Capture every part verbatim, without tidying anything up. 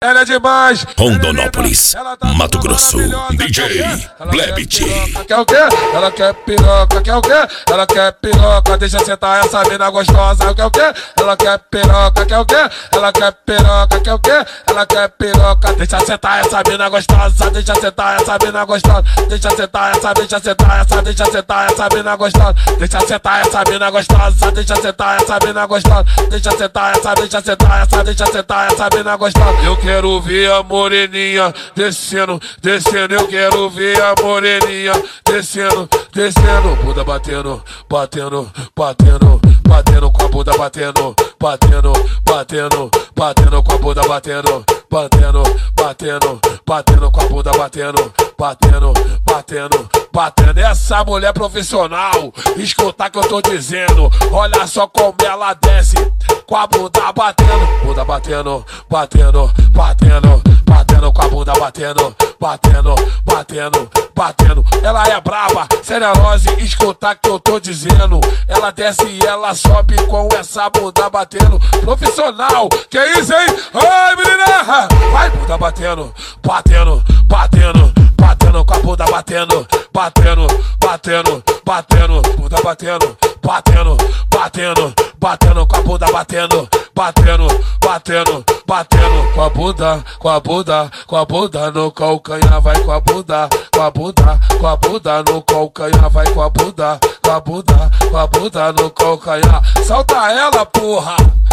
ela é demais. Rondonópolis, Mato Grosso, D J Blebit. Quer o quê? Ela quer piroca, quer o quê? Ela quer piroca, deixa sentar essa mina gostosa. Quer o quê? Ela quer piroca, quer o quê? Ela quer piroca, quer o quê? Ela quer piroca, deixa sentar essa mina gostosa, deixa sentar essa mina gostosa, deixa sentar essa, deixa sentar essa, deixa sentar essa mina gostosa, deixa sentar essa mina gostosa, deixa sentar essa mina gostosa, deixa sentar essa, deixa sentar essa, deixa sentar essa mina gostosa. Eu quero ver a moreninha descendo, descendo, eu quero ver a moreninha descendo, descendo, bunda batendo, batendo, batendo, batendo com a bunda batendo, batendo, batendo, batendo com a bunda batendo, batendo, batendo, batendo com a bunda batendo, batendo, batendo, batendo. Essa mulher profissional, escuta que eu tô dizendo. Olha só como ela desce, com a bunda batendo, bunda batendo, batendo, batendo, batendo com a bunda batendo, batendo, batendo, batendo. Ela é braba, seriose, escuta que eu tô dizendo. Ela desce e ela sobe com essa bunda batendo. Profissional, que isso, hein? Ai, menina! Vai, bunda batendo, batendo, batendo, batendo com a bunda batendo, batendo, batendo, batendo, bunda batendo, batendo, batendo, batendo com a bunda batendo, batendo, batendo, batendo com a bunda, com a bunda, com a bunda no calcanhar, vai com a bunda, com a bunda, com a bunda no calcanhar, vai com a bunda, com a bunda, com a bunda no calcanhar. Solta ela, porra,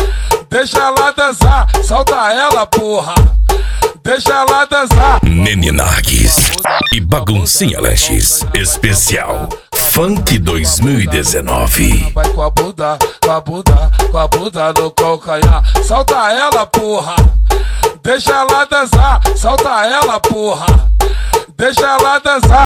deixa ela dançar, solta ela, porra, deixa ela dançar. Nene Narguis e Baguncinha Lanches Especial Funk dois mil e dezenove. Vai com a bunda, com a bunda, com a bunda no calcanhar. Solta ela, porra, deixa ela dançar. Solta ela, porra, deixa ela dançar.